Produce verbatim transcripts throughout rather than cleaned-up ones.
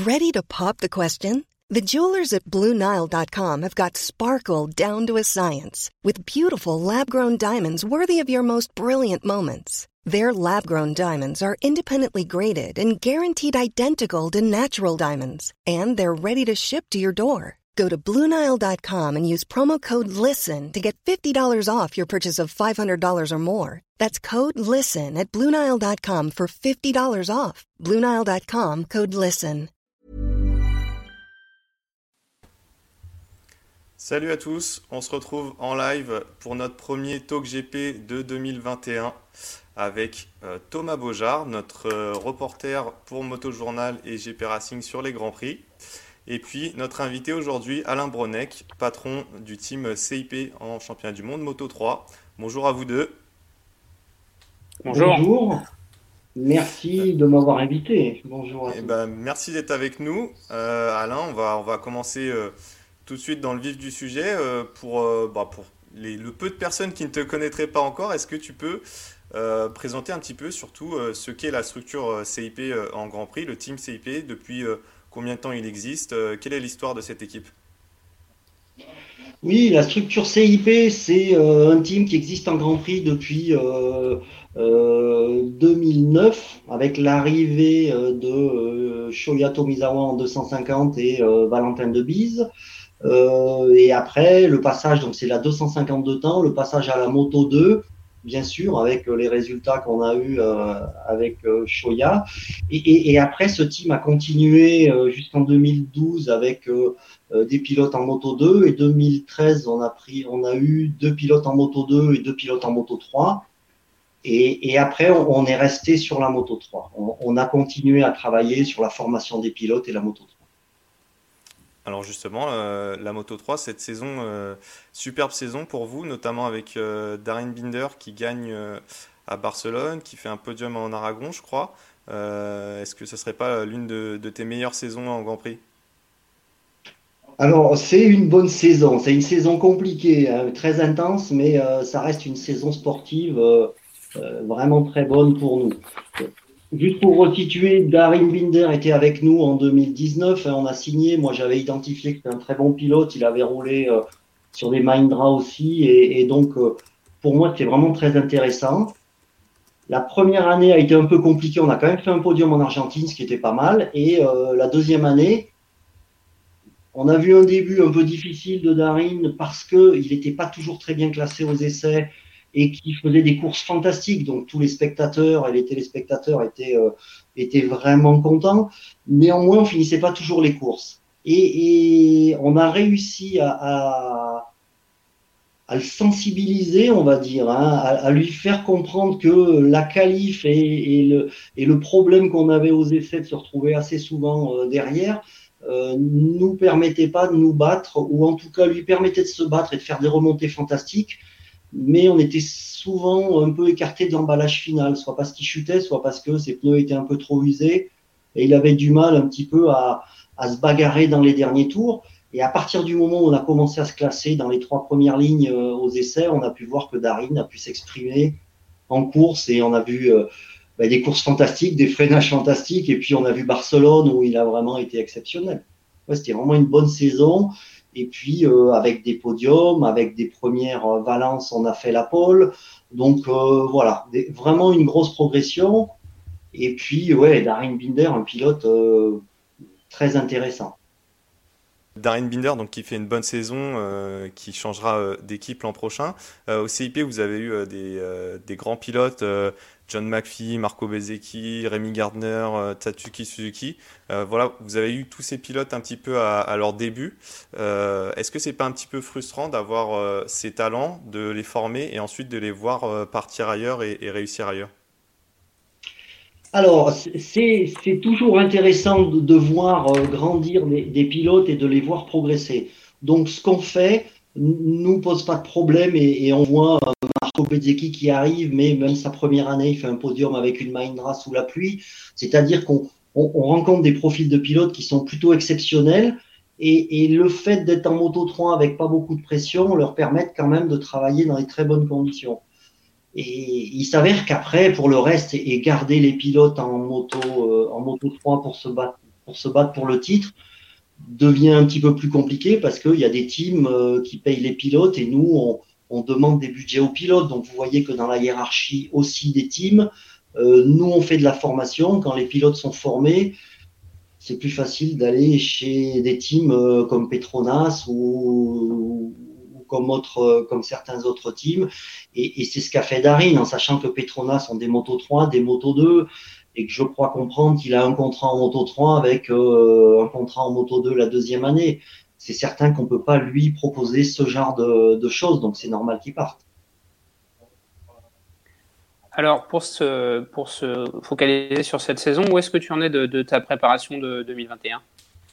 Ready to pop the question? The jewelers at Blue Nile dot com have got sparkle down to a science with beautiful lab-grown diamonds worthy of your most brilliant moments. Their lab-grown diamonds are independently graded and guaranteed identical to natural diamonds, and they're ready to ship to your door. Go to Blue Nile dot com and use promo code LISTEN to get fifty dollars off your purchase of five hundred dollars or more. That's code LISTEN at Blue Nile dot com for fifty dollars off. Blue Nile dot com, code LISTEN. Salut à tous, on se retrouve en live pour notre premier Talk G P de deux mille vingt et un avec euh, Thomas Beaujard, notre euh, reporter pour Motojournal et G P Racing sur les Grands Prix. Et puis notre invité aujourd'hui, Alain Bronec, patron du team C I P en championnat du monde Moto trois. Bonjour à vous deux. Bonjour. Bonjour. Merci de m'avoir invité. Bonjour à Et tous. ben, merci d'être avec nous. Euh, Alain, on va, on va commencer euh, tout de suite dans le vif du sujet. Euh, pour euh, bah, pour les, le peu de personnes qui ne te connaîtraient pas encore, est-ce que tu peux euh, présenter un petit peu surtout euh, ce qu'est la structure euh, C I P euh, en Grand Prix, le team C I P, depuis euh, combien de temps il existe, euh, quelle est l'histoire de cette équipe? Oui, la structure C I P, c'est euh, un team qui existe en Grand Prix depuis euh, euh, deux mille neuf, avec l'arrivée euh, de euh, Shoya Tomizawa en deux cent cinquante et euh, Valentin Debise. Euh, et après, le passage, donc c'est la deux cent cinquante-deux temps, le passage à la Moto deux, bien sûr, avec euh, les résultats qu'on a eus euh, avec euh, Shoya. Et, et, et après, ce team a continué euh, jusqu'en deux mille douze avec euh, euh, des pilotes en Moto deux. Et deux mille treize, on a pris, on a eu deux pilotes en Moto deux et deux pilotes en Moto trois. Et, et après, on, on est resté sur la Moto trois. On, on a continué à travailler sur la formation des pilotes et la Moto trois. Alors justement, euh, la Moto trois, cette saison, euh, superbe saison pour vous, notamment avec euh, Darryn Binder qui gagne euh, à Barcelone, qui fait un podium en Aragon, je crois. Euh, est-ce que ce ne serait pas l'une de, de tes meilleures saisons en Grand Prix? Alors, c'est une bonne saison. C'est une saison compliquée, hein, très intense, mais euh, ça reste une saison sportive euh, euh, vraiment très bonne pour nous. Juste pour resituer, Darryn Binder était avec nous en deux mille dix-neuf. Hein, on a signé. Moi, j'avais identifié que c'était un très bon pilote. Il avait roulé euh, sur des Mahindra aussi. Et, et donc, euh, pour moi, c'était vraiment très intéressant. La première année a été un peu compliquée. On a quand même fait un podium en Argentine, ce qui était pas mal. Et euh, la deuxième année, on a vu un début un peu difficile de Darryn parce qu'il n'était pas toujours très bien classé aux essais et qui faisait des courses fantastiques. Donc, tous les spectateurs et les téléspectateurs étaient, euh, étaient vraiment contents. Néanmoins, on finissait pas toujours les courses. Et, et on a réussi à, à, à le sensibiliser, on va dire, hein, à, à lui faire comprendre que la qualif et, et, le, et le problème qu'on avait aux essais de se retrouver assez souvent euh, derrière euh, nous permettait pas de nous battre, ou en tout cas lui permettait de se battre et de faire des remontées fantastiques. Mais on était souvent un peu écarté de l'emballage final, soit parce qu'il chutait, soit parce que ses pneus étaient un peu trop usés et il avait du mal un petit peu à, à se bagarrer dans les derniers tours. Et à partir du moment où on a commencé à se classer dans les trois premières lignes euh, aux essais, on a pu voir que Darryn a pu s'exprimer en course et on a vu euh, bah, des courses fantastiques, des freinages fantastiques, et puis on a vu Barcelone où il a vraiment été exceptionnel. Ouais, c'était vraiment une bonne saison. Et puis, euh, avec des podiums, avec des premières euh, Valence, on a fait la pole. Donc, euh, voilà, des, vraiment une grosse progression. Et puis, ouais, Darryn Binder, un pilote euh, très intéressant. Darryn Binder, donc, qui fait une bonne saison, euh, qui changera euh, d'équipe l'an prochain. Euh, au C I P, vous avez eu euh, des, euh, des grands pilotes, euh, John McPhee, Marco Bezzecchi, Rémi Gardner, euh, Tatsuki Suzuki. Euh, voilà, vous avez eu tous ces pilotes un petit peu à, à leur début. Euh, est-ce que c'est pas un petit peu frustrant d'avoir euh, ces talents, de les former et ensuite de les voir euh, partir ailleurs et, et réussir ailleurs? Alors, c'est, c'est toujours intéressant de, de voir euh, grandir des, des pilotes et de les voir progresser. Donc, ce qu'on fait nous pose pas de problème et, et on voit euh, Marco Bezzecchi qui arrive, mais même sa première année, il fait un podium avec une Mahindra sous la pluie. C'est-à-dire qu'on on, on rencontre des profils de pilotes qui sont plutôt exceptionnels et, et le fait d'être en Moto trois avec pas beaucoup de pression leur permet quand même de travailler dans les très bonnes conditions. Et il s'avère qu'après, pour le reste, et garder les pilotes en moto, euh, en moto trois pour se battre pour se battre pour le titre devient un petit peu plus compliqué parce qu'il y a des teams euh, qui payent les pilotes et nous, on, on demande des budgets aux pilotes. Donc, vous voyez que dans la hiérarchie aussi des teams, euh, nous, on fait de la formation. Quand les pilotes sont formés, c'est plus facile d'aller chez des teams euh, comme Petronas ou, ou comme, autre, comme certains autres teams. Et, et c'est ce qu'a fait Darin, en sachant que Petronas ont des Moto trois, des Moto deux, et que je crois comprendre qu'il a un contrat en Moto trois avec euh, un contrat en Moto deux la deuxième année. C'est certain qu'on ne peut pas lui proposer ce genre de, de choses, donc c'est normal qu'il parte. Alors, pour se, pour se focaliser sur cette saison, où est-ce que tu en es de, de ta préparation de deux mille vingt et un ?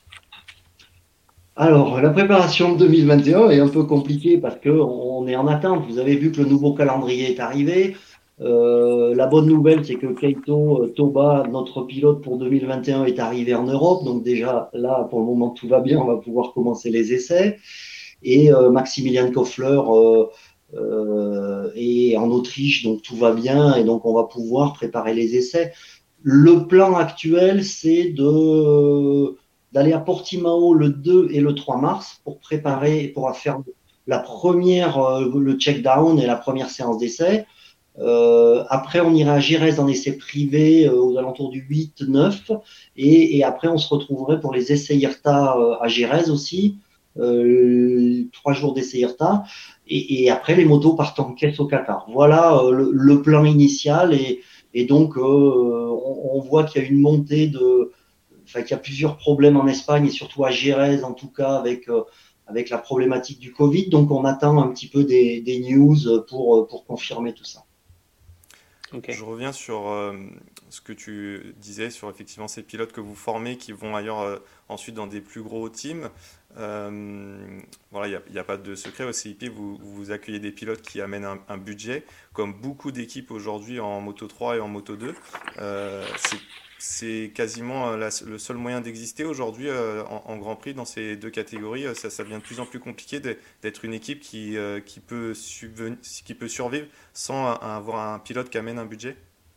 Alors, la préparation de deux mille vingt et un est un peu compliquée parce qu'on est en attente. Vous avez vu que le nouveau calendrier est arrivé. Euh, la bonne nouvelle, c'est que Keito Toba, notre pilote pour deux mille vingt et un, est arrivé en Europe. Donc déjà, là, pour le moment, tout va bien. On va pouvoir commencer les essais. Et euh, Maximilian Koffler euh, euh, est en Autriche, donc tout va bien. Et donc, on va pouvoir préparer les essais. Le plan actuel, c'est de d'aller à Portimao le deux et le trois mars pour préparer, pour faire la première, le check-down et la première séance d'essai. Euh, après, on ira à Jerez en essai privé euh, aux alentours du huit neuf et, et après, on se retrouverait pour les essais IRTA euh, à Jerez aussi, euh, trois jours d'essais IRTA et, et après, les motos partent en caisse au Qatar. Voilà euh, le, le plan initial et, et donc, euh, on, on voit qu'il y a une montée de Enfin, qu'il y a plusieurs problèmes en Espagne et surtout à Jerez en tout cas avec euh, avec la problématique du Covid. Donc on attend un petit peu des, des news pour pour confirmer tout ça. Okay. Je reviens sur euh, ce que tu disais sur effectivement ces pilotes que vous formez qui vont ailleurs euh, ensuite dans des plus gros teams. Euh, voilà, il n'y a, a pas de secret au C I P, vous, vous accueillez des pilotes qui amènent un, un budget, comme beaucoup d'équipes aujourd'hui en Moto trois et en Moto deux. Euh, c'est C'est quasiment la, le seul moyen d'exister aujourd'hui euh, en, en Grand Prix dans ces deux catégories. Ça, ça devient de plus en plus compliqué d'être une équipe qui, euh, qui, peut subven- qui peut survivre sans avoir un pilote qui amène un budget.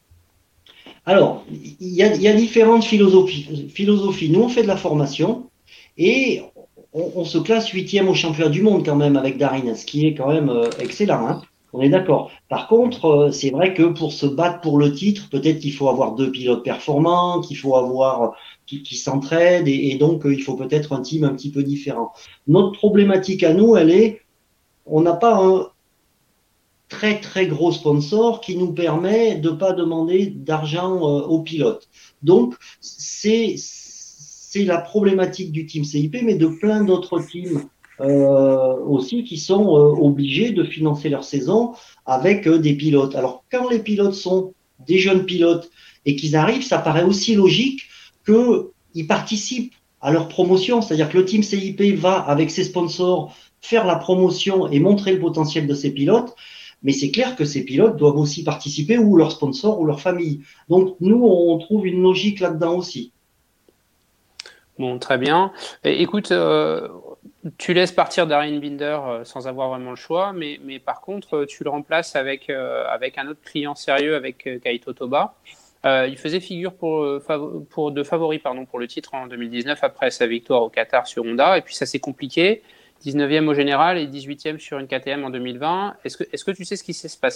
Alors, il y a, y a différentes philosophies, philosophies. Nous, on fait de la formation et on, on se classe huitième au championnat du monde quand même avec Darin, ce qui est quand même euh, excellent. Hein. On est d'accord. Par contre, euh, c'est vrai que pour se battre pour le titre, peut-être qu'il faut avoir deux pilotes performants, qu'il faut avoir qui, qui s'entraident et, et donc euh, il faut peut-être un team un petit peu différent. Notre problématique à nous, elle est, on n'a pas un très très gros sponsor qui nous permet de pas demander d'argent euh, aux pilotes. Donc c'est c'est la problématique du team C I P, mais de plein d'autres teams. Euh, aussi qui sont euh, obligés de financer leur saison avec euh, des pilotes. Alors quand les pilotes sont des jeunes pilotes et qu'ils arrivent, ça paraît aussi logique qu'ils participent à leur promotion, c'est-à-dire que le team C I P va avec ses sponsors faire la promotion et montrer le potentiel de ses pilotes, mais c'est clair que ces pilotes doivent aussi participer ou leurs sponsors ou leur famille. Donc nous, on trouve une logique là-dedans aussi. Bon, très bien. Et, écoute, euh, tu laisses partir Darin Binder euh, sans avoir vraiment le choix, mais, mais par contre, euh, tu le remplaces avec, euh, avec un autre client sérieux, avec euh, Keito Toba. Euh, il faisait figure pour, euh, fav- pour de favori pardon, pour le titre en deux mille dix-neuf après sa victoire au Qatar sur Honda, et puis ça s'est compliqué. dix-neuvième au général et dix-huitième sur une K T M en deux mille vingt. Est-ce que, est-ce que tu sais ce qui s'est passé ?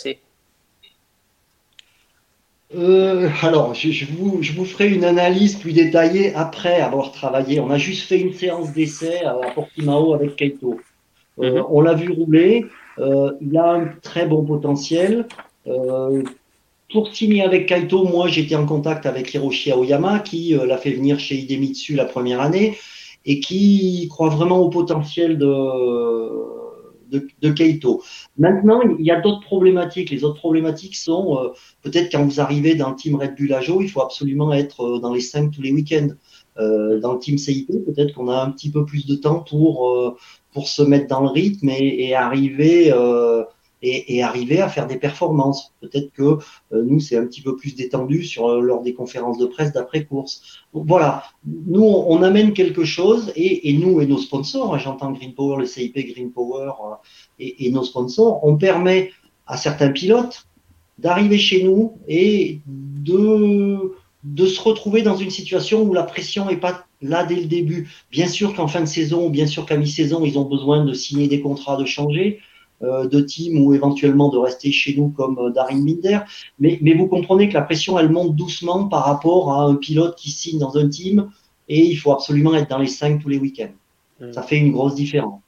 Euh, alors, je, je, vous, je vous ferai une analyse plus détaillée après avoir travaillé. On a juste fait une séance d'essai à Portimao avec Keito. Euh, mm-hmm. On l'a vu rouler. Euh, il a un très bon potentiel. Euh, pour signer avec Keito, moi, j'étais en contact avec Hiroshi Aoyama qui euh, l'a fait venir chez Idemitsu la première année et qui croit vraiment au potentiel de... De, de Keito. Maintenant, il y a d'autres problématiques. Les autres problématiques sont euh, peut-être quand vous arrivez dans le team Red Bull Ajo, il faut absolument être euh, dans les cinq tous les week-ends. Euh, dans le team C I P, peut-être qu'on a un petit peu plus de temps pour euh, pour se mettre dans le rythme et, et arriver euh, et, et arriver à faire des performances. Peut-être que euh, nous c'est un petit peu plus détendu sur euh, lors des conférences de presse d'après course. Donc, voilà, nous on, on amène quelque chose et, et nous et nos sponsors, hein, j'entends Green Power, le C I P Green Power euh, et, et nos sponsors, on permet à certains pilotes d'arriver chez nous et de de se retrouver dans une situation où la pression n'est pas là dès le début. Bien sûr qu'en fin de saison, bien sûr qu'à mi-saison, ils ont besoin de signer des contrats, de changer euh, de team ou éventuellement de rester chez nous comme euh, Darin Binder. Mais, mais vous comprenez que la pression, elle monte doucement par rapport à un pilote qui signe dans un team et il faut absolument être dans les cinq tous les week-ends. Mmh. Ça fait une grosse différence.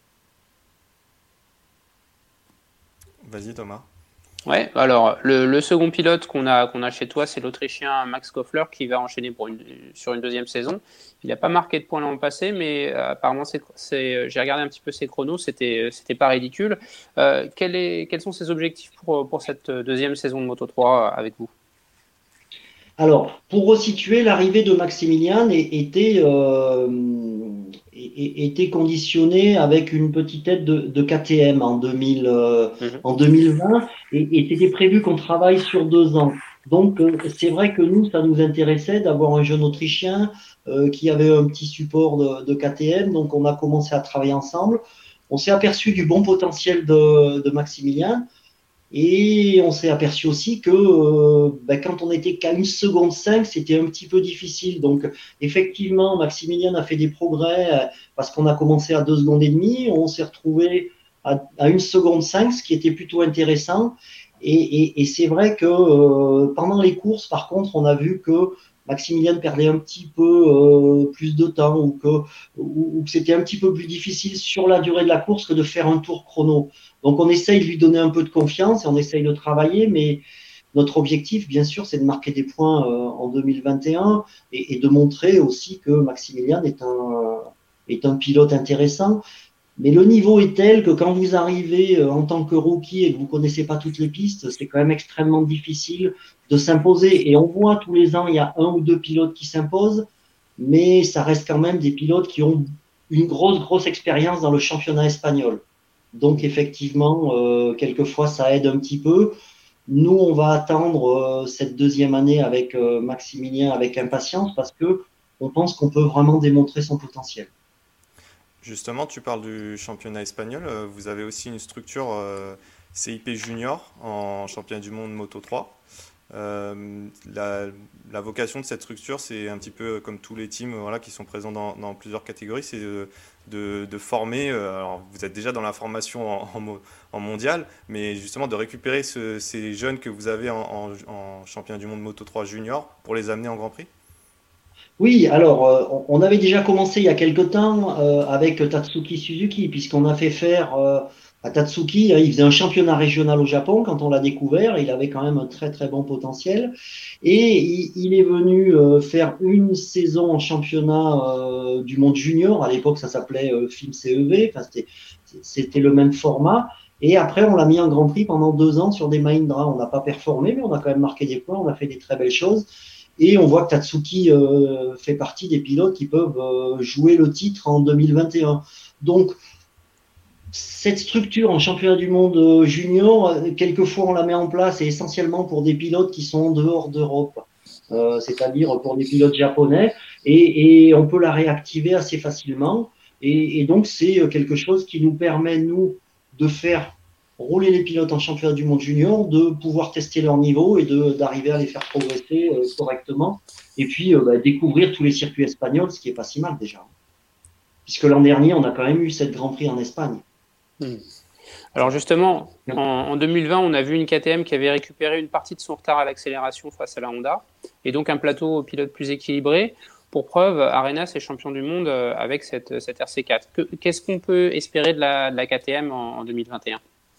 Vas-y Thomas. Ouais, alors le, le second pilote qu'on a, qu'on a chez toi, c'est l'Autrichien Max Koffler qui va enchaîner pour une, sur une deuxième saison. Il n'a pas marqué de points l'an passé, mais euh, apparemment, c'est, c'est, j'ai regardé un petit peu ses chronos, c'était, c'était pas ridicule. Euh, quel est, quels sont ses objectifs pour, pour cette deuxième saison de Moto trois avec vous ? Alors, pour resituer, l'arrivée de Maximilian était, euh, était conditionnée avec une petite aide de, de K T M en, deux mille, euh, mm-hmm. en deux mille vingt et, et c'était prévu qu'on travaille sur deux ans. Donc, euh, c'est vrai que nous, ça nous intéressait d'avoir un jeune Autrichien euh, qui avait un petit support de, de K T M. Donc, on a commencé à travailler ensemble. On s'est aperçu du bon potentiel de, de Maximilian. Et on s'est aperçu aussi que euh, ben, quand on était qu'à une seconde cinq, c'était un petit peu difficile. Donc, effectivement, Maximilian a fait des progrès euh, parce qu'on a commencé à deux secondes et demie. On s'est retrouvé à, à une seconde cinq, ce qui était plutôt intéressant. Et, et, et c'est vrai que euh, pendant les courses, par contre, on a vu que Maximilian perdait un petit peu euh, plus de temps ou que, ou, ou que c'était un petit peu plus difficile sur la durée de la course que de faire un tour chrono. Donc, on essaye de lui donner un peu de confiance et on essaye de travailler, mais notre objectif, bien sûr, c'est de marquer des points euh, en deux mille vingt et un et, et de montrer aussi que Maximilian est un, est un pilote intéressant. Mais le niveau est tel que quand vous arrivez en tant que rookie et que vous connaissez pas toutes les pistes, c'est quand même extrêmement difficile de s'imposer. Et on voit tous les ans, il y a un ou deux pilotes qui s'imposent, mais ça reste quand même des pilotes qui ont une grosse, grosse expérience dans le championnat espagnol. Donc effectivement, euh, quelquefois, ça aide un petit peu. Nous, on va attendre euh, cette deuxième année avec euh, Maximilien avec impatience parce que on pense qu'on peut vraiment démontrer son potentiel. Justement, tu parles du championnat espagnol. Vous avez aussi une structure euh, C I P Junior en championnat du monde Moto trois. Euh, la, la vocation de cette structure, c'est un petit peu comme tous les teams voilà, qui sont présents dans, dans plusieurs catégories, c'est de, de, de former. Euh, alors vous êtes déjà dans la formation en, en, en mondial, mais justement de récupérer ce, ces jeunes que vous avez en, en, en championnat du monde Moto trois Junior pour les amener en Grand Prix. Oui, alors euh, on avait déjà commencé il y a quelque temps euh, avec Tatsuki Suzuki, puisqu'on a fait faire euh, à Tatsuki, il faisait un championnat régional au Japon quand on l'a découvert, il avait quand même un très très bon potentiel, et il, il est venu euh, faire une saison en championnat euh, du monde junior, à l'époque ça s'appelait euh, F I M C E V, enfin, c'était, c'était le même format, et après on l'a mis en Grand Prix pendant deux ans sur des Mahindra, on n'a pas performé, mais on a quand même marqué des points, on a fait des très belles choses. Et on voit que Tatsuki euh, fait partie des pilotes qui peuvent euh, jouer le titre en deux mille vingt et un. Donc, cette structure en championnat du monde junior, quelquefois on la met en place et essentiellement pour des pilotes qui sont en dehors d'Europe, euh, c'est-à-dire pour des pilotes japonais, et, et on peut la réactiver assez facilement. Et, et donc, c'est quelque chose qui nous permet, nous, de faire rouler les pilotes en championnat du monde junior, de pouvoir tester leur niveau et de, d'arriver à les faire progresser euh, correctement. Et puis, euh, bah, découvrir tous les circuits espagnols, ce qui est pas si mal déjà. Puisque l'an dernier, on a quand même eu sept Grands Prix en Espagne. Mmh. Alors justement, en, en deux mille vingt, on a vu une K T M qui avait récupéré une partie de son retard à l'accélération face à la Honda, et donc un plateau pilote plus équilibré. Pour preuve, Arenas est champion du monde avec cette, cette R C quatre. Que, qu'est-ce qu'on peut espérer de la, de la K T M en, en deux mille vingt et un ?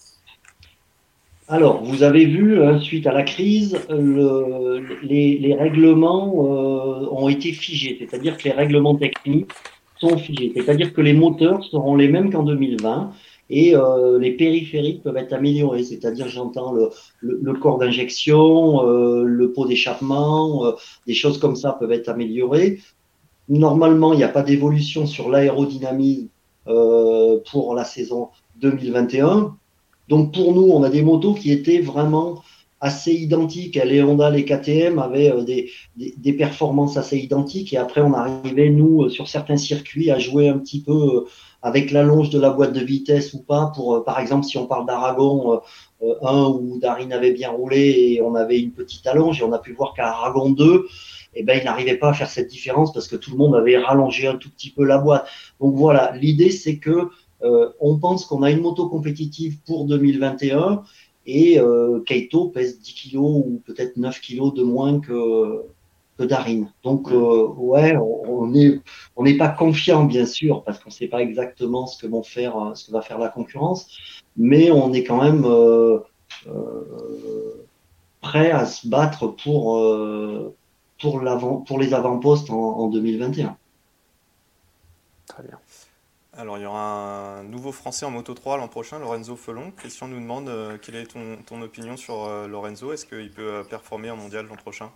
Alors, vous avez vu, hein, suite à la crise, le, les, les règlements euh, ont été figés, c'est-à-dire que les règlements techniques sont figés, c'est-à-dire que les moteurs seront les mêmes qu'en deux mille vingt et euh, les périphériques peuvent être améliorés, c'est-à-dire j'entends le, le, le corps d'injection, euh, le pot d'échappement, euh, des choses comme ça peuvent être améliorées. Normalement, il n'y a pas d'évolution sur l'aérodynamisme euh, pour la saison deux mille vingt et un. Donc pour nous, on a des motos qui étaient vraiment assez identiques. Les Honda, les K T M avaient des, des, des performances assez identiques. Et après, on arrivait, nous, sur certains circuits, à jouer un petit peu avec l'allonge de la boîte de vitesse ou pas. Pour, par exemple, si on parle d'Aragon, euh, un où Darin avait bien roulé et on avait une petite allonge, et on a pu voir qu'à Aragon deux, eh ben, il n'arrivait pas à faire cette différence parce que tout le monde avait rallongé un tout petit peu la boîte. Donc voilà, l'idée c'est que euh, on pense qu'on a une moto compétitive pour deux mille vingt et un, et euh, Kaito pèse dix kilos ou peut-être neuf kilos de moins que, que Darin. Donc euh, ouais, on, on est on n'est pas confiant bien sûr parce qu'on ne sait pas exactement ce que vont faire ce que va faire la concurrence, mais on est quand même euh, euh, prêt à se battre pour euh, pour l'avant pour les avant-postes en, en deux mille vingt et un. Très bien. Alors, il y aura un nouveau Français en Moto trois l'an prochain, Lorenzo Felon. Christian nous demande euh, quelle est ton, ton opinion sur euh, Lorenzo. Est-ce qu'il peut euh, performer en mondial l'an prochain?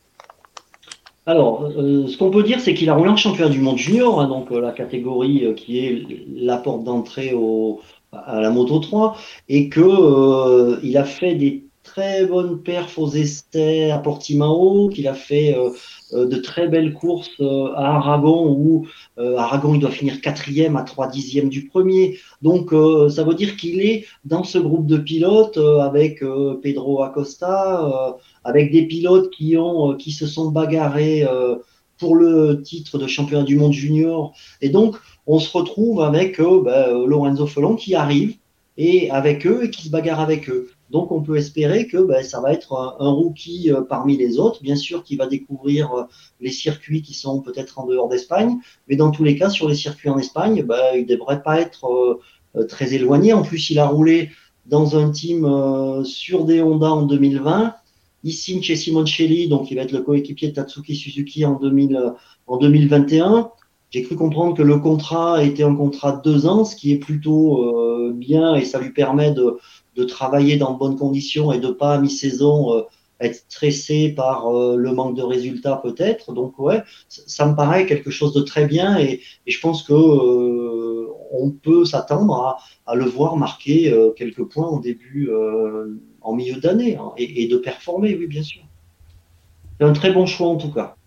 Alors, euh, ce qu'on peut dire, c'est qu'il a roulé en championnat du monde junior, hein, donc euh, la catégorie euh, qui est la porte d'entrée au, à la Moto trois, et que euh, il a fait des très bonnes perfs aux essais à Portimao, qu'il a fait euh, euh, de très belles courses euh, à Aragon, où euh, Aragon il doit finir quatrième à trois dixièmes du premier. Donc, euh, ça veut dire qu'il est dans ce groupe de pilotes euh, avec euh, Pedro Acosta. Euh, avec des pilotes qui ont, qui se sont bagarrés euh, pour le titre de championnat du monde junior. Et donc, on se retrouve avec euh, ben, Lorenzo Felon qui arrive et avec eux et qui se bagarre avec eux. Donc, on peut espérer que ben, ça va être un, un rookie euh, parmi les autres, bien sûr, qui va découvrir euh, les circuits qui sont peut-être en dehors d'Espagne, mais dans tous les cas, sur les circuits en Espagne, ben, il ne devrait pas être euh, très éloigné. En plus, il a roulé dans un team euh, sur des Honda en deux mille vingt. Il signe chez Simoncelli, donc il va être le coéquipier de Tatsuki Suzuki en, deux mille, en deux mille vingt et un. J'ai cru comprendre que le contrat était un contrat de deux ans, ce qui est plutôt euh, bien, et ça lui permet de, de travailler dans de bonnes conditions et de pas à mi-saison euh, être stressé par euh, le manque de résultats peut-être. Donc ouais, ça, ça me paraît quelque chose de très bien, et, et je pense que euh, on peut s'attendre à, à le voir marquer euh, quelques points en début, euh, en milieu d'année, hein, et, et de performer, oui, bien sûr. C'est un très bon choix en tout cas.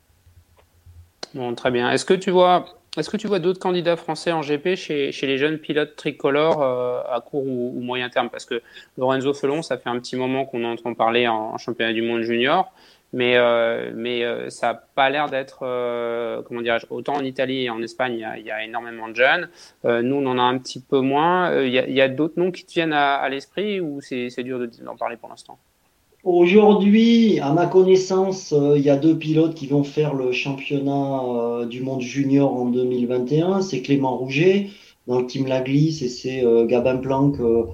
Bon, très bien. Est-ce que tu vois, est-ce que tu vois d'autres candidats français en G P chez, chez les jeunes pilotes tricolores euh, à court ou, ou moyen terme? Parce que Lorenzo Felon, ça fait un petit moment qu'on entend parler en, en championnat du monde junior, mais, euh, mais euh, ça n'a pas l'air d'être, euh, comment dirais-je, autant en Italie et en Espagne, il y a, il y a énormément de jeunes. Euh, nous, on en a un petit peu moins. Euh, il y a, il y a d'autres noms qui te viennent à, à l'esprit, ou c'est, c'est dur de, d'en parler pour l'instant? Aujourd'hui, à ma connaissance, euh, il y a deux pilotes qui vont faire le championnat euh, du monde junior en deux mille vingt et un. C'est Clément Rouget dans le team Laglis, et c'est euh, Gabin Planck euh,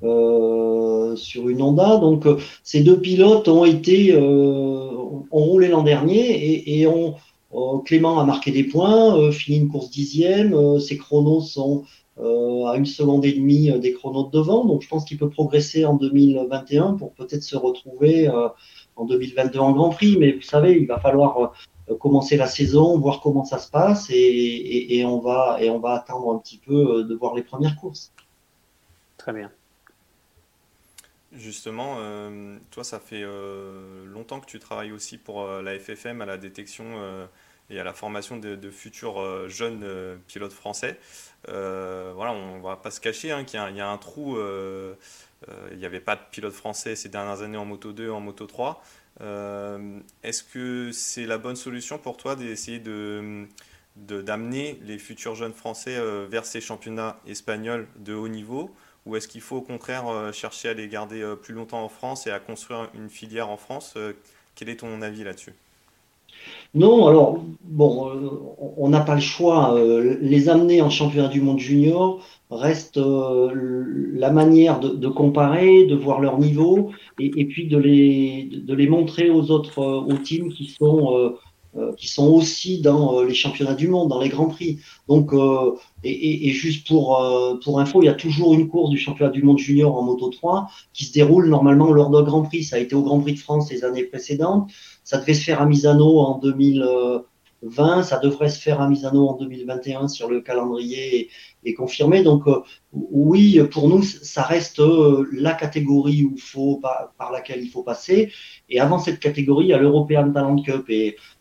euh, sur une Honda. Donc, euh, ces deux pilotes ont été euh, ont roulé l'an dernier, et, et ont, euh, Clément a marqué des points, euh, fini une course dixième. Euh, ses chronos sont euh, à une seconde et demie euh, des chronos de devant. Donc, je pense qu'il peut progresser en deux mille vingt et un pour peut-être se retrouver euh, en deux mille vingt-deux en Grand Prix. Mais vous savez, il va falloir euh, commencer la saison, voir comment ça se passe, et, et, et on va et on va attendre un petit peu euh, de voir les premières courses. Très bien. Justement, euh, toi, ça fait euh, longtemps que tu travailles aussi pour euh, la F F M à la détection euh, et à la formation de, de futurs euh, jeunes euh, pilotes français. Euh, voilà, on va pas se cacher hein, qu'il y a, il y a un trou. Euh, euh, il n'y avait pas de pilote français ces dernières années en Moto deux, en Moto trois. Euh, est-ce que c'est la bonne solution pour toi d'essayer de, de- d'amener les futurs jeunes français euh, vers ces championnats espagnols de haut niveau? Ou est-ce qu'il faut au contraire euh, chercher à les garder euh, plus longtemps en France et à construire une filière en France? Euh, Quel est ton avis là-dessus? Non, alors, bon, euh, on n'a pas le choix. Euh, les amener en championnat du monde junior reste euh, la manière de, de comparer, de voir leur niveau, et, et puis de les, de les montrer aux autres, euh, aux teams qui sont, euh, euh, qui sont aussi dans euh, les championnats du monde, dans les grands prix. Donc, euh, et, et, et juste pour, euh, pour info, il y a toujours une course du championnat du monde junior en Moto trois qui se déroule normalement lors d'un Grand Prix. Ça a été au Grand Prix de France les années précédentes. Ça devait se faire à Misano en deux mille vingt, ça devrait se faire à Misano en deux mille vingt et un si le calendrier est, est confirmé. Donc euh, oui, pour nous, ça reste euh, la catégorie où faut, par, par laquelle il faut passer. Et avant cette catégorie, il y a l'European Talent Cup. Et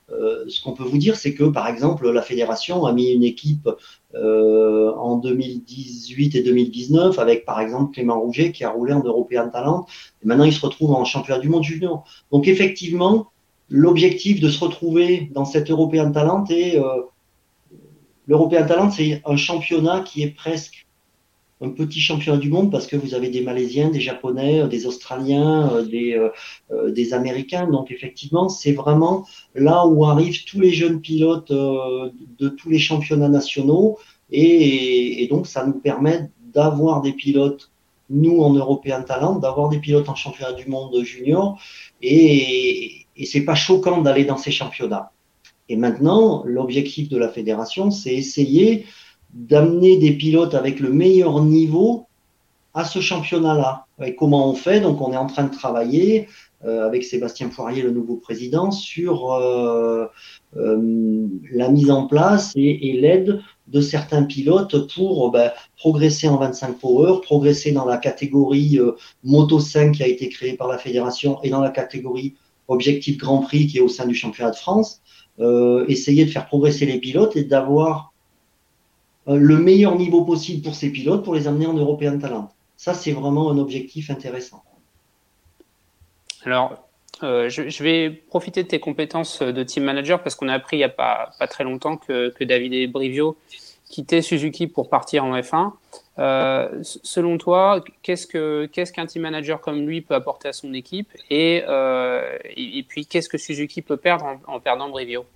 euh, ce qu'on peut vous dire, c'est que, par exemple, la fédération a mis une équipe euh, en deux mille dix-huit et deux mille dix-neuf avec, par exemple, Clément Rouget qui a roulé en European Talent. Et maintenant, il se retrouve en championnat du monde junior. Donc, effectivement, l'objectif de se retrouver dans cet European Talent est... Euh, l'European Talent, c'est un championnat qui est presque un petit championnat du monde parce que vous avez des Malaisiens, des Japonais, des Australiens, des, euh, des Américains. Donc effectivement, c'est vraiment là où arrivent tous les jeunes pilotes euh, de tous les championnats nationaux. Et, et donc, ça nous permet d'avoir des pilotes, nous en European Talent, d'avoir des pilotes en championnat du monde junior. Et, et c'est pas choquant d'aller dans ces championnats. Et maintenant, l'objectif de la fédération, c'est essayer d'amener des pilotes avec le meilleur niveau à ce championnat-là. Et comment on fait? Donc, on est en train de travailler euh, avec Sébastien Poirier, le nouveau président, sur euh, euh, la mise en place et, et l'aide de certains pilotes pour ben, progresser en vingt-cinq Power, progresser dans la catégorie euh, Moto cinq qui a été créée par la fédération et dans la catégorie Objectif Grand Prix qui est au sein du championnat de France. Euh, essayer de faire progresser les pilotes et d'avoir euh, le meilleur niveau possible pour ces pilotes pour les amener en European Talent. Ça, c'est vraiment un objectif intéressant. Alors, euh, je, je vais profiter de tes compétences de team manager parce qu'on a appris il n'y a pas, pas très longtemps que, que Davide Brivio quittait Suzuki pour partir en F un. Euh, selon toi, qu'est-ce, que, qu'est-ce qu'un team manager comme lui peut apporter à son équipe et, euh, et, et puis qu'est-ce que Suzuki peut perdre en, en perdant Brivio?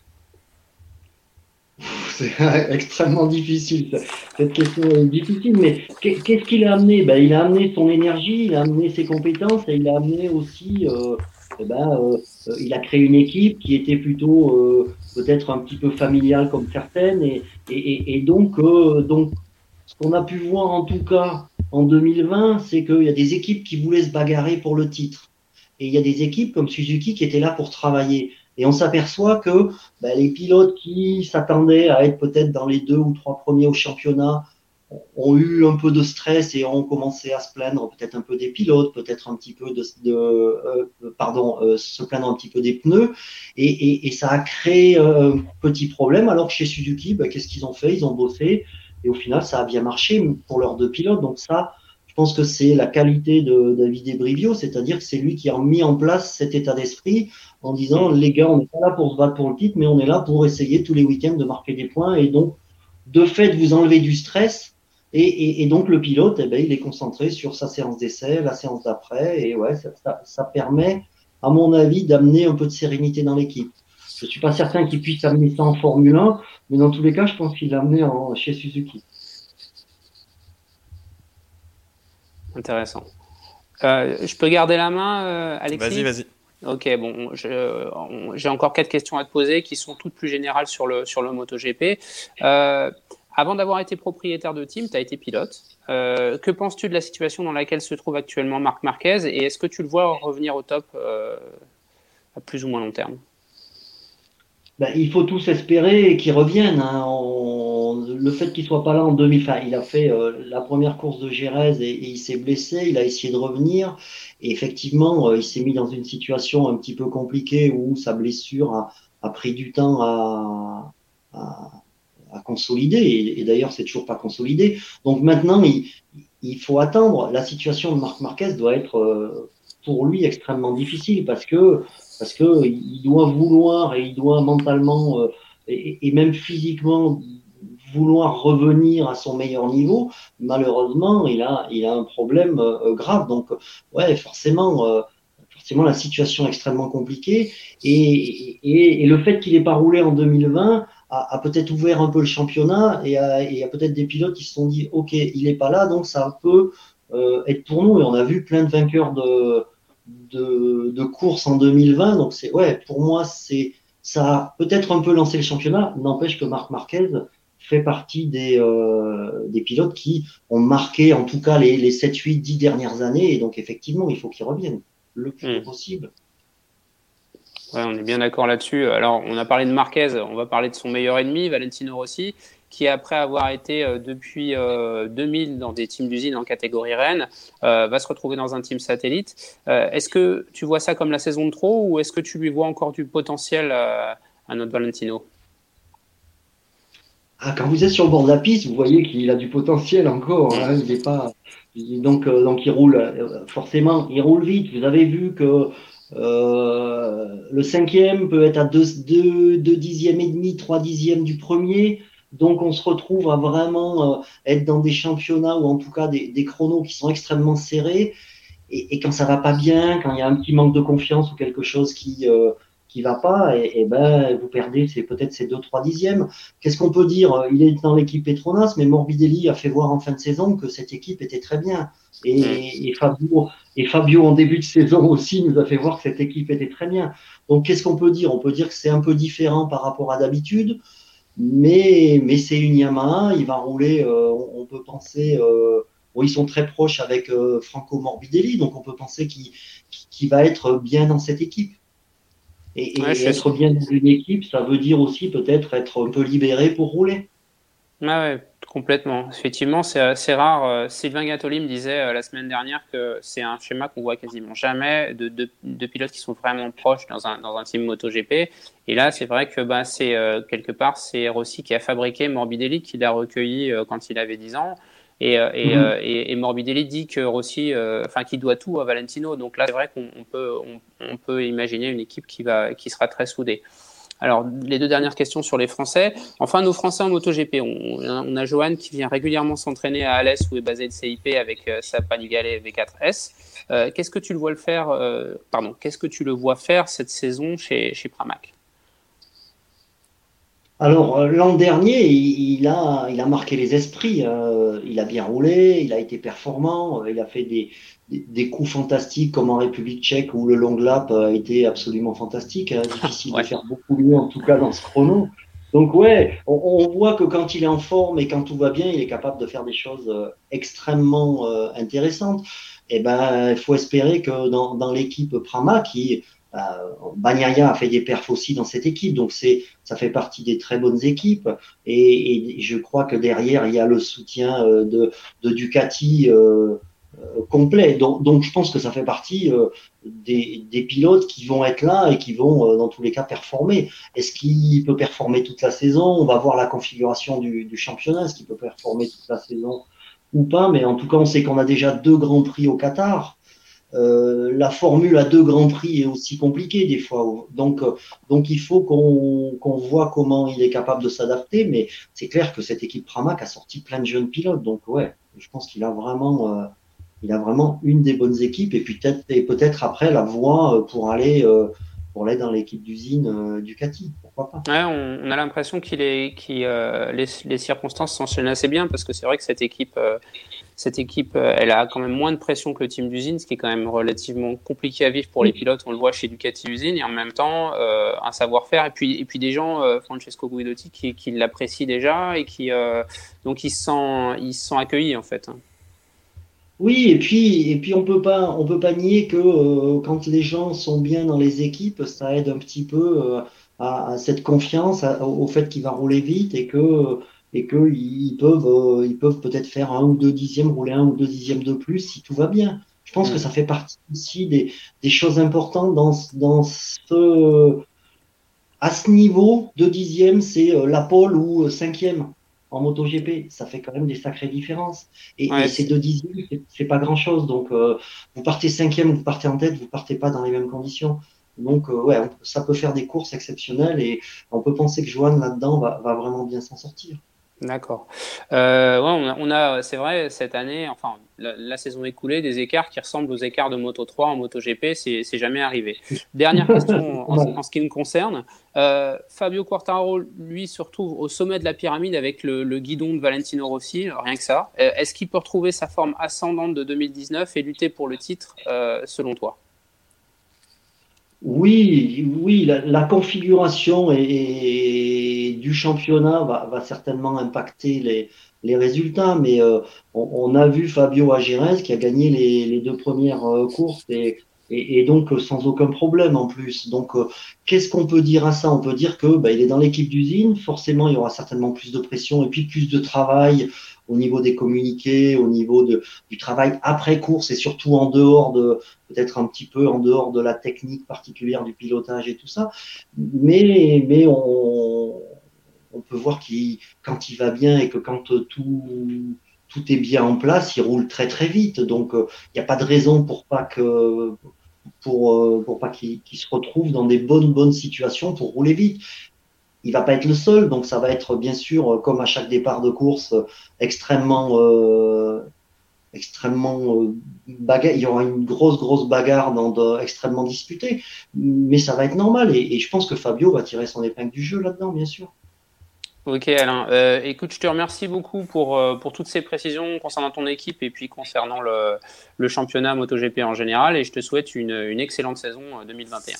C'est extrêmement difficile. Cette question est difficile, mais qu'est-ce qu'il a amené? Ben, il a amené son énergie, il a amené ses compétences et il a amené aussi, euh, eh ben, euh, il a créé une équipe qui était plutôt euh, peut-être un petit peu familiale comme certaines et, et, et donc, euh, donc ce qu'on a pu voir en tout cas en deux mille vingt, c'est qu'il y a des équipes qui voulaient se bagarrer pour le titre. Et il y a des équipes comme Suzuki qui étaient là pour travailler. Et on s'aperçoit que ben, les pilotes qui s'attendaient à être peut-être dans les deux ou trois premiers au championnat ont eu un peu de stress et ont commencé à se plaindre peut-être un peu des pilotes, peut-être un petit peu de, de euh, pardon, euh, se plaindre un petit peu des pneus. Et, et, et ça a créé un petit problème. Alors que chez Suzuki, ben, qu'est-ce qu'ils ont fait? Ils ont bossé. Et au final, ça a bien marché pour leurs deux pilotes. Donc ça, je pense que c'est la qualité de Davide Brivio, c'est-à-dire que c'est lui qui a mis en place cet état d'esprit en disant, les gars, on n'est pas là pour se battre pour le titre, mais on est là pour essayer tous les week-ends de marquer des points. Et donc, de fait, vous enlevez du stress. Et, et, et donc, le pilote, eh ben, il est concentré sur sa séance d'essai, la séance d'après. Et ouais, ça, ça, ça permet, à mon avis, d'amener un peu de sérénité dans l'équipe. Je ne suis pas certain qu'il puisse amener ça en Formule un, mais dans tous les cas, je pense qu'il l'a amené en, chez Suzuki. Intéressant. Euh, je peux garder la main, euh, Alexis? Vas-y, vas-y. Ok, bon, je, on, j'ai encore quatre questions à te poser qui sont toutes plus générales sur le, sur le MotoGP. Euh, avant d'avoir été propriétaire de team, tu as été pilote. Euh, que penses-tu de la situation dans laquelle se trouve actuellement Marc Marquez et est-ce que tu le vois revenir au top euh, à plus ou moins long terme? Ben, il faut tous espérer qu'il revienne. Hein. On... Le fait qu'il soit pas là en deux mille, enfin, il a fait euh, la première course de Jerez et, et il s'est blessé. Il a essayé de revenir et effectivement, euh, il s'est mis dans une situation un petit peu compliquée où sa blessure a, a pris du temps à, à, à consolider. Et, et d'ailleurs, c'est toujours pas consolidé. Donc maintenant, il, il faut attendre. La situation de Marc Marquez doit être euh, pour lui extrêmement difficile parce que parce que il doit vouloir et il doit mentalement euh, et, et même physiquement vouloir revenir à son meilleur niveau. Malheureusement, il a il a un problème euh, grave. Donc ouais, forcément. Euh, Forcément, la situation est extrêmement compliquée et, et, et le fait qu'il n'ait pas roulé en deux mille vingt a, a peut-être ouvert un peu le championnat et il y a peut-être des pilotes qui se sont dit ok, il n'est pas là, donc ça peut euh, être pour nous. Et on a vu plein de vainqueurs de, de, de courses en deux mille vingt, donc c'est ouais, pour moi c'est ça a peut-être un peu lancé le championnat. N'empêche que Marc Marquez fait partie des, euh, des pilotes qui ont marqué en tout cas les, les sept, huit, dix dernières années et donc effectivement il faut qu'il revienne le plus mmh. possible. Ouais, on est bien d'accord là-dessus. Alors, on a parlé de Marquez, on va parler de son meilleur ennemi, Valentino Rossi, qui après avoir été euh, depuis euh, deux mille dans des teams d'usine en catégorie Rennes, euh, va se retrouver dans un team satellite. Euh, est-ce que tu vois ça comme la saison de trop ou est-ce que tu lui vois encore du potentiel euh, à notre Valentino? Ah, quand vous êtes sur le bord de la piste, vous voyez qu'il a du potentiel encore. Hein, il est pas, donc, euh, donc il roule euh, forcément, il roule vite. Vous avez vu que euh, le cinquième peut être à deux, deux, deux dixièmes et demi, trois dixièmes du premier. Donc on se retrouve à vraiment euh, être dans des championnats ou en tout cas des, des chronos qui sont extrêmement serrés. Et, et quand ça va pas bien, quand il y a un petit manque de confiance ou quelque chose qui euh, qui va pas, et, et ben vous perdez, c'est peut-être ces deux trois dixièmes. Qu'est-ce qu'on peut dire? Il est dans l'équipe Petronas, mais Morbidelli a fait voir en fin de saison que cette équipe était très bien. Et, et Fabio et Fabio en début de saison aussi nous a fait voir que cette équipe était très bien. Donc qu'est-ce qu'on peut dire? On peut dire que c'est un peu différent par rapport à d'habitude, mais mais c'est une Yamaha. Il va rouler. Euh, on, on peut penser. Euh, Bon, ils sont très proches avec euh, Franco Morbidelli, donc on peut penser qu'il qu'il va être bien dans cette équipe. Et, et Ouais, je être suis... bien dans une équipe, ça veut dire aussi peut-être être un peu libéré pour rouler. Ah ouais, complètement. Effectivement, c'est, c'est rare. Euh, Sylvain Gattoli me disait euh, la semaine dernière que c'est un schéma qu'on voit quasiment jamais de, de, de pilotes qui sont vraiment proches dans un, dans un team MotoGP. Et là, c'est vrai que bah, c'est euh, quelque part, c'est Rossi qui a fabriqué Morbidelli, qui l'a recueilli euh, quand il avait dix ans. Et, euh, et, Mm-hmm. euh, et, et Morbidelli dit que Rossi, euh, enfin, qu'il doit tout à Valentino. Donc là, c'est vrai qu'on on peut, on, on peut imaginer une équipe qui va, qui sera très soudée. Alors, les deux dernières questions sur les Français. Enfin, nos Français en MotoGP. On, on a Johan qui vient régulièrement s'entraîner à Alès où est basé le C I P avec euh, sa Panigale V quatre S. Euh, qu'est-ce que tu le vois le faire euh, Pardon, qu'est-ce que tu le vois faire cette saison chez, chez Pramac? Alors, euh, l'an dernier, il, il a, il a marqué les esprits. Euh, il a bien roulé, il a été performant, euh, il a fait des, des, des coups fantastiques comme en République tchèque où le long lap a été absolument fantastique. Hein, difficile de Ouais. faire beaucoup mieux, en tout cas dans ce chrono. Donc, ouais, on, on voit que quand il est en forme et quand tout va bien, il est capable de faire des choses euh, extrêmement euh, intéressantes. Et ben, il faut espérer que dans, dans l'équipe Pramac, qui euh, Bagnaia a fait des perfs aussi dans cette équipe, donc c'est ça fait partie des très bonnes équipes et, et je crois que derrière il y a le soutien euh, de, de Ducati euh, euh, complet. Donc, donc je pense que ça fait partie euh, des, des pilotes qui vont être là et qui vont euh, dans tous les cas performer. Est-ce qu'il peut performer toute la saison? On va voir la configuration du, du championnat. Est-ce qu'il peut performer toute la saison ou pas? Mais en tout cas, on sait qu'on a déjà deux grands prix au Qatar. Euh, la formule à deux grands prix est aussi compliquée des fois. Donc, euh, donc il faut qu'on qu'on voit comment il est capable de s'adapter. Mais c'est clair que cette équipe Pramac a sorti plein de jeunes pilotes. Donc, ouais, je pense qu'il a vraiment, euh, il a vraiment une des bonnes équipes. Et puis peut-être, et peut-être après la voie pour aller, euh, pour aller dans l'équipe d'usine euh, Ducati. Pourquoi pas? Ouais, on, on a l'impression qu'il est, qu'il, euh, les, les circonstances s'enchaînent assez bien parce que c'est vrai que cette équipe, euh, cette équipe, euh, elle a quand même moins de pression que le team d'usine, ce qui est quand même relativement compliqué à vivre pour les pilotes. On le voit chez Ducati Usine et en même temps euh, un savoir-faire et puis et puis des gens, euh, Francesco Guidotti, qui, qui l'apprécient déjà et qui euh, donc ils se sentent, ils se sont accueillis en fait. Oui, et puis, et puis on peut pas, on peut pas nier que euh, quand les gens sont bien dans les équipes, ça aide un petit peu euh, à, à cette confiance, à- au fait qu'il va rouler vite et que et que ils peuvent, euh, ils peuvent peut-être faire un ou deux dixièmes, rouler un ou deux dixièmes de plus si tout va bien. Je pense que Mm. ça fait partie aussi des, des choses importantes dans, ce- dans ce, à ce niveau, deux dixièmes, c'est euh, la pole ou euh, cinquième en MotoGP. Ça fait quand même des sacrées différences. Et, et Ouais, ces c'est- deux dixièmes, c'est- c'est pas grand-chose. Donc, euh, vous partez cinquième, vous partez en tête, vous partez pas dans les mêmes conditions. Donc, euh, ouais, on- ça peut faire des courses exceptionnelles et on peut penser que Johan là-dedans va, va vraiment bien s'en sortir. D'accord. Euh, ouais, on a, on a, c'est vrai, cette année, enfin, la, la saison écoulée, des écarts qui ressemblent aux écarts de Moto trois en MotoGP, c'est, c'est jamais arrivé. Dernière question en, en ce qui me concerne. Euh, Fabio Quartararo, lui, se retrouve au sommet de la pyramide avec le, le guidon de Valentino Rossi, rien que ça. Euh, est-ce qu'il peut retrouver sa forme ascendante de deux mille dix-neuf et lutter pour le titre, euh, selon toi? Oui, oui, la, la configuration et, et du championnat va, va certainement impacter les, les résultats, mais euh, on, on a vu Fabio à Jerez qui a gagné les, les deux premières euh, courses et, et, et donc sans aucun problème en plus. Donc, euh, qu'est-ce qu'on peut dire à ça? On peut dire que bah, il est dans l'équipe d'usine, forcément il y aura certainement plus de pression et puis plus de travail au niveau des communiqués, au niveau de, du travail après course et surtout en dehors de, peut-être un petit peu en dehors de la technique particulière du pilotage et tout ça. Mais, mais on, on peut voir qu'il, quand il va bien et que quand tout, tout est bien en place, il roule très très vite. Donc, il euh, n'y a pas de raison pour pas que, pour, euh, pour pas qu'il, qu'il se retrouve dans des bonnes bonnes situations pour rouler vite. Il va pas être le seul, donc ça va être bien sûr, comme à chaque départ de course, extrêmement, euh, extrêmement euh, bagarre. Il y aura une grosse, grosse bagarre dans de, extrêmement disputée, mais ça va être normal. Et, et je pense que Fabio va tirer son épingle du jeu là-dedans, bien sûr. Ok Alain, euh, écoute, je te remercie beaucoup pour, euh, pour toutes ces précisions concernant ton équipe et puis concernant le, le championnat MotoGP en général, et je te souhaite une, une excellente saison deux mille vingt et un.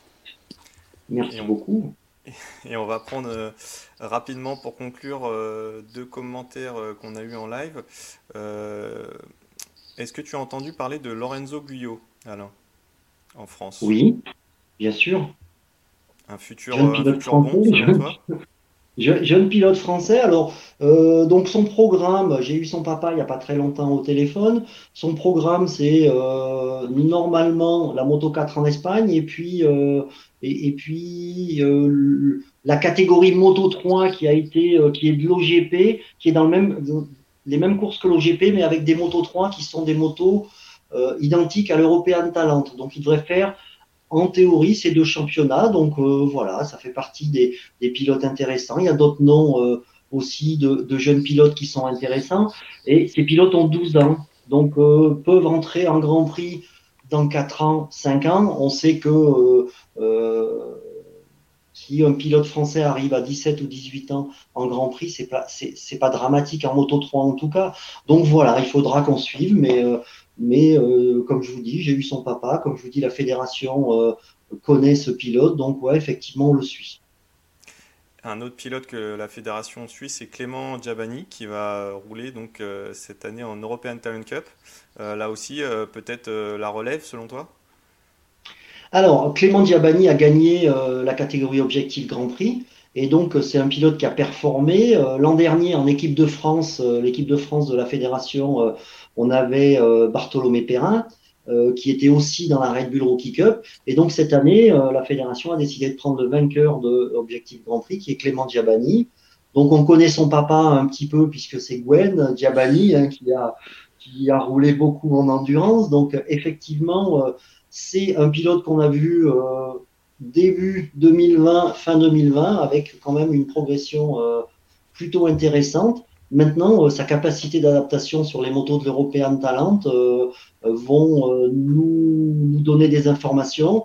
Merci beaucoup. Et on va prendre euh, rapidement pour conclure euh, deux commentaires euh, qu'on a eu en live. Euh, est-ce que tu as entendu parler de Lorenzo Guyot, Alain, en France? Oui, bien sûr. Un futur, Jeune un pilote futur français, bon, selon jeune, toi? je- jeune pilote français. Alors, euh, donc son programme, j'ai eu son papa il n'y a pas très longtemps au téléphone. Son programme, c'est euh, normalement la Moto quatre en Espagne et puis euh, et, et puis euh, la catégorie Moto trois qui a été euh, qui est de l'O G P, qui est dans le même les mêmes courses que l'O G P, mais avec des Moto trois qui sont des motos euh, identiques à l'European Talent. Donc, il devrait faire en théorie ces deux championnats. Donc euh, voilà, ça fait partie des, des pilotes intéressants. Il y a d'autres noms euh, aussi de, de jeunes pilotes qui sont intéressants. Et ces pilotes ont douze ans, donc euh, peuvent entrer en Grand Prix dans quatre ans, cinq ans. On sait que euh, euh, si un pilote français arrive à dix-sept ou dix-huit ans en Grand Prix, c'est pas c'est, c'est pas dramatique en Moto trois en tout cas. Donc voilà, il faudra qu'on suive, mais euh, mais euh, comme je vous dis, j'ai eu son papa, comme je vous dis, la fédération euh, connaît ce pilote, donc ouais, effectivement, on le suit. Un autre pilote que la fédération suit, c'est Clément Giabani, qui va rouler donc euh, cette année en European Talent Cup. Euh, là aussi, euh, peut-être euh, la relève selon toi? Alors, Clément Diabani a gagné euh, la catégorie Objectif Grand Prix. Et donc, euh, c'est un pilote qui a performé. Euh, l'an dernier, en équipe de France, euh, l'équipe de France de la fédération, euh, on avait euh, Bartholomé Perrin, euh, qui était aussi dans la Red Bull Rookie Cup. Et donc, cette année, euh, la fédération a décidé de prendre le vainqueur de Objectif Grand Prix, qui est Clément Diabani. Donc, on connaît son papa un petit peu, puisque c'est Gwen Diabani, hein, qui a, qui a roulé beaucoup en endurance. Donc, effectivement, euh, c'est un pilote qu'on a vu euh, début deux mille vingt, fin deux mille vingt, avec quand même une progression euh, plutôt intéressante. Maintenant, euh, sa capacité d'adaptation sur les motos de l'European Talent euh, vont euh, nous, nous donner des informations.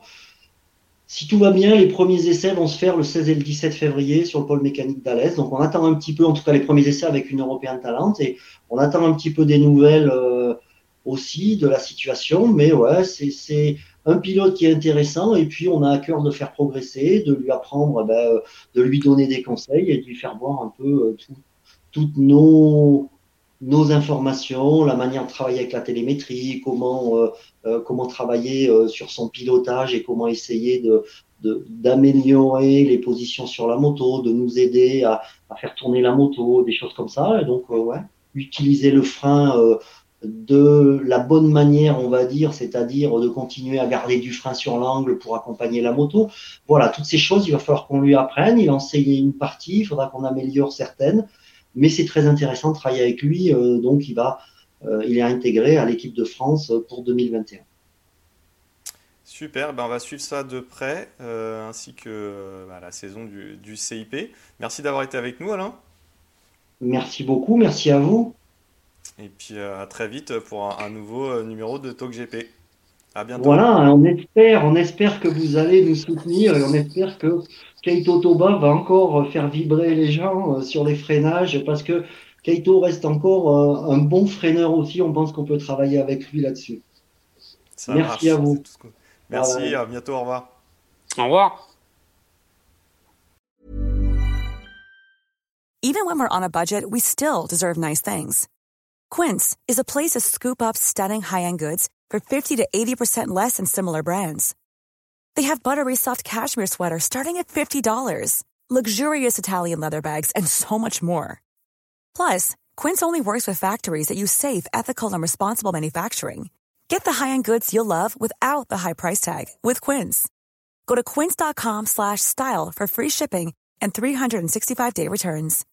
Si tout va bien, les premiers essais vont se faire le seize et le dix-sept février sur le pôle mécanique d'Alès. Donc, on attend un petit peu, en tout cas les premiers essais avec une European Talent, et on attend un petit peu des nouvelles euh, aussi de la situation. Mais ouais, c'est, c'est un pilote qui est intéressant, et puis on a à cœur de faire progresser, de lui apprendre, ben, de lui donner des conseils et de lui faire voir un peu euh, tout, toutes nos nos informations, la manière de travailler avec la télémétrie, comment euh, euh, comment travailler euh, sur son pilotage et comment essayer de, de d'améliorer les positions sur la moto, de nous aider à, à faire tourner la moto, des choses comme ça. Et donc euh, ouais, utiliser le frein euh, de la bonne manière, on va dire, c'est-à-dire de continuer à garder du frein sur l'angle pour accompagner la moto. Voilà, toutes ces choses, il va falloir qu'on lui apprenne. Il enseigne une partie, il faudra qu'on améliore certaines. Mais c'est très intéressant de travailler avec lui, euh, donc il va, euh, il est intégré à l'équipe de France pour deux mille vingt et un. Super, ben on va suivre ça de près, euh, ainsi que euh, bah, la saison du, du C I P. Merci d'avoir été avec nous, Alain. Merci beaucoup, merci à vous. Et puis euh, à très vite pour un, un nouveau euh, numéro de Talk G P. À bientôt. Voilà, on espère, on espère que vous allez nous soutenir et on espère que Keito Toba va encore faire vibrer les gens sur les freinages parce que Keito reste encore un bon freineur aussi. On pense qu'on peut travailler avec lui là-dessus. Ça Merci à marche. C'est vous. tout ce qu'on- Bye Merci, bye. à bientôt, au revoir. Au revoir. Even when we're on a budget, we still deserve nice things. Quince is a place to scoop up stunning high-end goods for fifty to eighty percent less than similar brands. They have buttery soft cashmere sweaters starting at fifty dollars, luxurious Italian leather bags, and so much more. Plus, Quince only works with factories that use safe, ethical, and responsible manufacturing. Get the high-end goods you'll love without the high price tag with Quince. Go to quince.com slash style for free shipping and three sixty-five day returns.